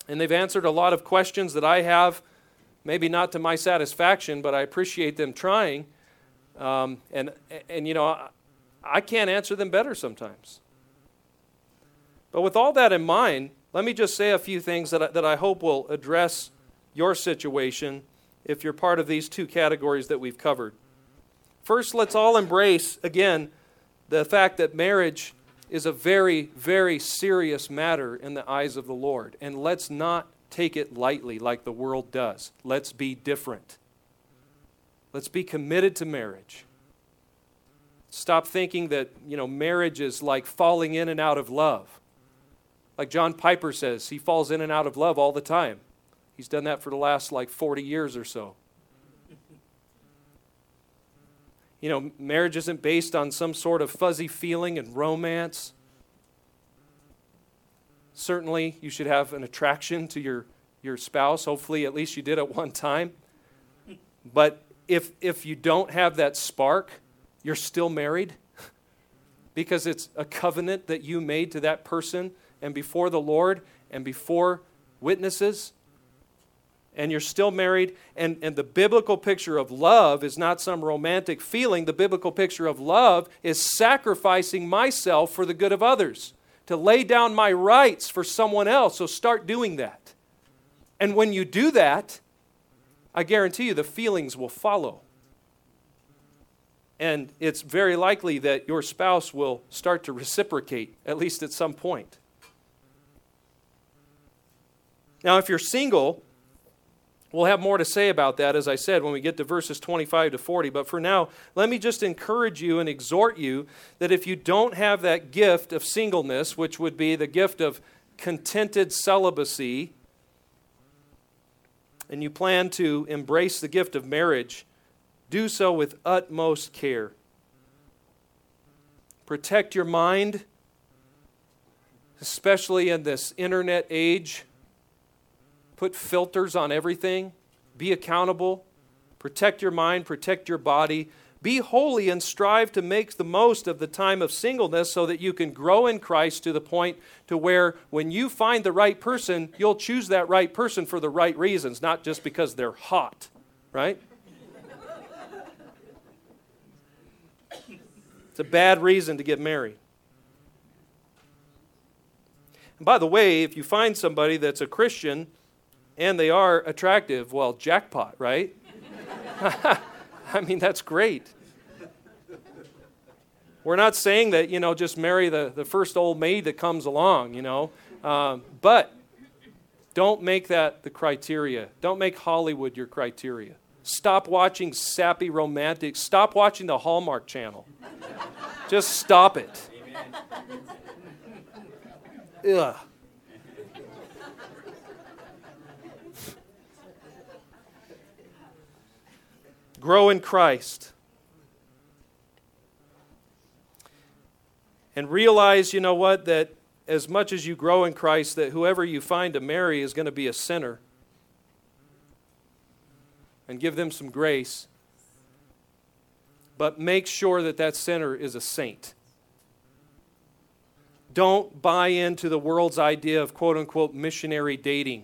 And they've answered a lot of questions that I have, maybe not to my satisfaction, but I appreciate them trying. Um, and, and, you know, I, I can't answer them better sometimes. But with all that in mind, let me just say a few things that I, that I hope will address your situation if you're part of these two categories that we've covered. First, let's all embrace, again, the fact that marriage is a very, very serious matter in the eyes of the Lord. And let's not take it lightly like the world does. Let's be different. Let's be committed to marriage. Stop thinking that, you know, marriage is like falling in and out of love. Like John Piper says, he falls in and out of love all the time. He's done that for the last like forty years or so. You know, marriage isn't based on some sort of fuzzy feeling and romance. Certainly, you should have an attraction to your, your spouse. Hopefully, at least you did at one time. But if if you don't have that spark, you're still married because it's a covenant that you made to that person and before the Lord and before witnesses. And you're still married, and, and the biblical picture of love is not some romantic feeling. The biblical picture of love is sacrificing myself for the good of others, to lay down my rights for someone else. So start doing that. And when you do that, I guarantee you the feelings will follow. And it's very likely that your spouse will start to reciprocate, at least at some point. Now, if you're single, we'll have more to say about that, as I said, when we get to verses twenty-five to forty. But for now, let me just encourage you and exhort you that if you don't have that gift of singleness, which would be the gift of contented celibacy, and you plan to embrace the gift of marriage, do so with utmost care. Protect your mind, especially in this internet age. Put filters on everything. Be accountable. Protect your mind. Protect your body. Be holy and strive to make the most of the time of singleness so that you can grow in Christ to the point to where when you find the right person, you'll choose that right person for the right reasons, not just because they're hot, right? It's a bad reason to get married. And by the way, if you find somebody that's a Christian and they are attractive, well, jackpot, right? I mean, that's great. We're not saying that, you know, just marry the, the first old maid that comes along, you know. Um, but don't make that the criteria. Don't make Hollywood your criteria. Stop watching sappy romantics. Stop watching the Hallmark Channel. Just stop it. Ugh. Grow in Christ. And realize, you know what, that as much as you grow in Christ, that whoever you find to marry is going to be a sinner. And give them some grace. But make sure that that sinner is a saint. Don't buy into the world's idea of quote-unquote missionary dating.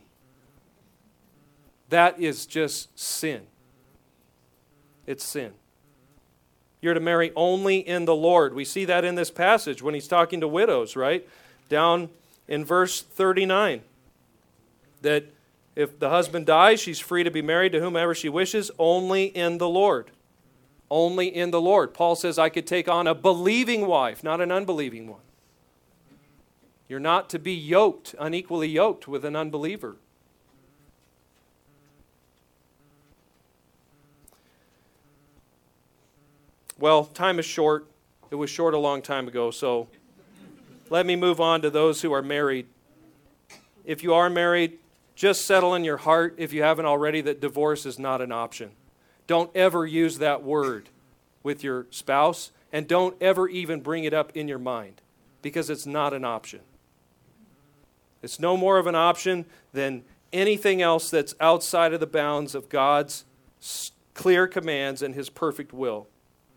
That is just sin. It's sin. You're to marry only in the Lord. We see that in this passage when he's talking to widows, right? Down in verse thirty-nine. That if the husband dies, she's free to be married to whomever she wishes, only in the Lord. Only in the Lord. Paul says, I could take on a believing wife, not an unbelieving one. You're not to be yoked, unequally yoked with an unbeliever. Well, time is short. It was short a long time ago, so let me move on to those who are married. If you are married, just settle in your heart, if you haven't already, that divorce is not an option. Don't ever use that word with your spouse, and don't ever even bring it up in your mind, because it's not an option. It's no more of an option than anything else that's outside of the bounds of God's clear commands and His perfect will.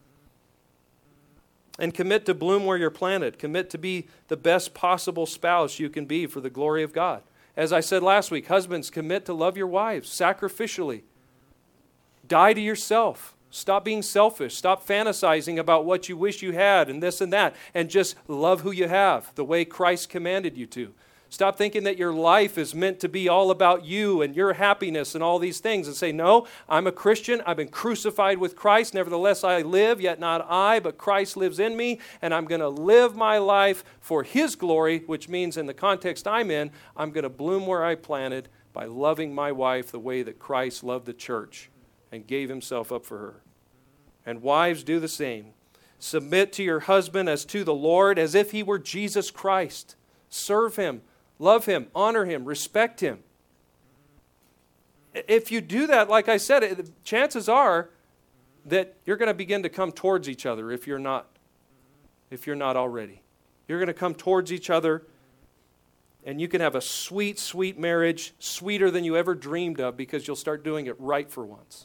And commit to bloom where you're planted. Commit to be the best possible spouse you can be for the glory of God. As I said last week, husbands, commit to love your wives sacrificially. Die to yourself. Stop being selfish. Stop fantasizing about what you wish you had and this and that. And just love who you have the way Christ commanded you to. Stop thinking that your life is meant to be all about you and your happiness and all these things. And say, no, I'm a Christian. I've been crucified with Christ. Nevertheless, I live, yet not I, but Christ lives in me. And I'm going to live my life for His glory, which means in the context I'm in, I'm going to bloom where I planted by loving my wife the way that Christ loved the church and gave Himself up for her. And wives, do the same. Submit to your husband as to the Lord, as if he were Jesus Christ. Serve Him. Love Him, honor Him, respect Him. If you do that, like I said, chances are that you're going to begin to come towards each other if you're not, if you're not already. You're going to come towards each other, and you can have a sweet, sweet marriage, sweeter than you ever dreamed of, because you'll start doing it right for once.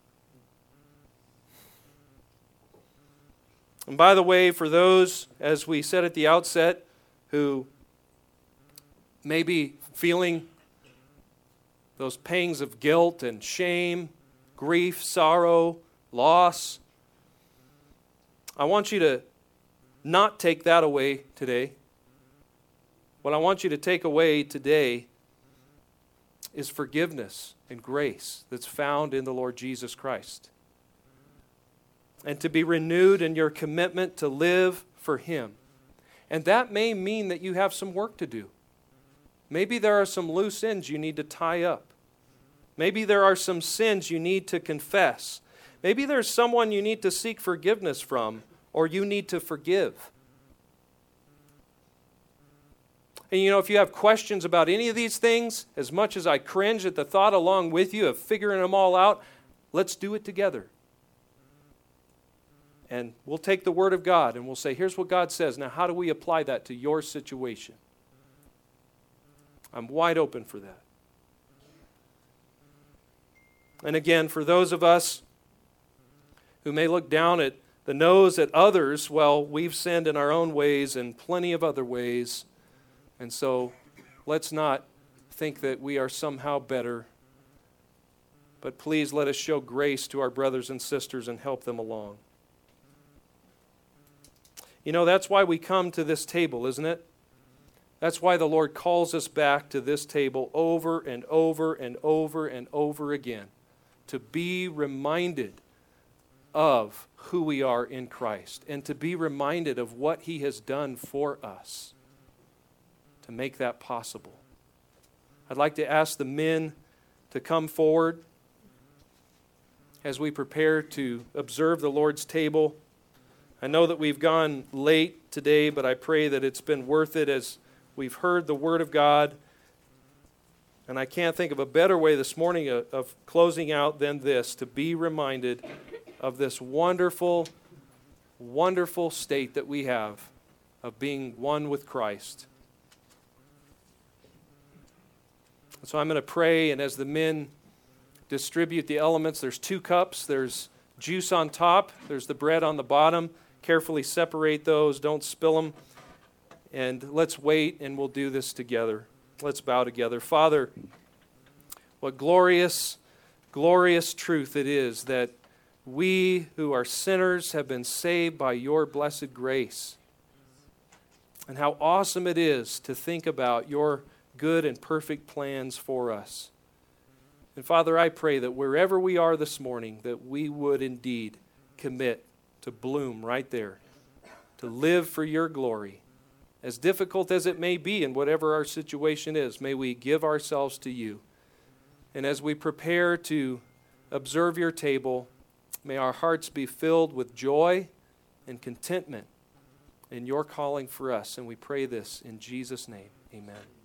And by the way, for those, as we said at the outset, who maybe feeling those pangs of guilt and shame, grief, sorrow, loss, I want you to not take that away today. What I want you to take away today is forgiveness and grace that's found in the Lord Jesus Christ. And to be renewed in your commitment to live for Him. And that may mean that you have some work to do. Maybe there are some loose ends you need to tie up. Maybe there are some sins you need to confess. Maybe there's someone you need to seek forgiveness from, or you need to forgive. And you know, if you have questions about any of these things, as much as I cringe at the thought along with you of figuring them all out, let's do it together. And we'll take the Word of God and we'll say, here's what God says. Now, how do we apply that to your situation? I'm wide open for that. And again, for those of us who may look down at the nose at others, well, we've sinned in our own ways and plenty of other ways. And so let's not think that we are somehow better. But please let us show grace to our brothers and sisters and help them along. You know, that's why we come to this table, isn't it? That's why the Lord calls us back to this table over and over and over and over again, to be reminded of who we are in Christ and to be reminded of what He has done for us to make that possible. I'd like to ask the men to come forward as we prepare to observe the Lord's table. I know that we've gone late today, but I pray that it's been worth it as we've heard the Word of God. And I can't think of a better way this morning of, of closing out than this, to be reminded of this wonderful, wonderful state that we have of being one with Christ. So I'm going to pray, and as the men distribute the elements, there's two cups. There's juice on top. There's the bread on the bottom. Carefully separate those. Don't spill them. And let's wait, and we'll do this together. Let's bow together. Father, what glorious, glorious truth it is that we who are sinners have been saved by your blessed grace. And how awesome it is to think about your good and perfect plans for us. And Father, I pray that wherever we are this morning, that we would indeed commit to bloom right there, to live for your glory. As difficult as it may be in whatever our situation is, may we give ourselves to you. And as we prepare to observe your table, may our hearts be filled with joy and contentment in your calling for us. And we pray this in Jesus' name. Amen.